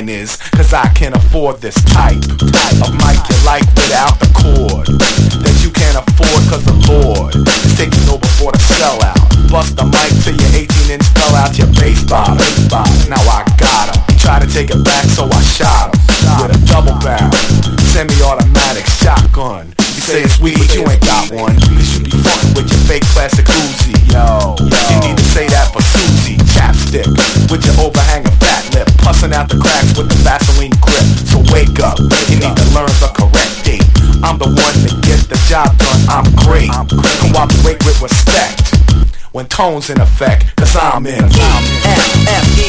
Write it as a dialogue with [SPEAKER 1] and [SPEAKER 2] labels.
[SPEAKER 1] line is, cause I can't afford this type of mic you like without the cord that you can't afford cause the Lord is taking over for the sellout. Bust the mic till your 18-inch fell out your bass bottom. Now I got him. He tried to take it back so I shot him with a double barrel semi-automatic shotgun. You say it's weed but you ain't got one, cause you be fucking with your fake plastic Uzi. Yo, you need to say that for Susie. Chapstick with your overhanging fat lip, pussing out the cracks with the Vaseline grip. So wake up, you need to learn the correct date. I'm the one that gets the job done, I'm great. Cooperate with respect when tone's in effect, cause I'm in F-F-E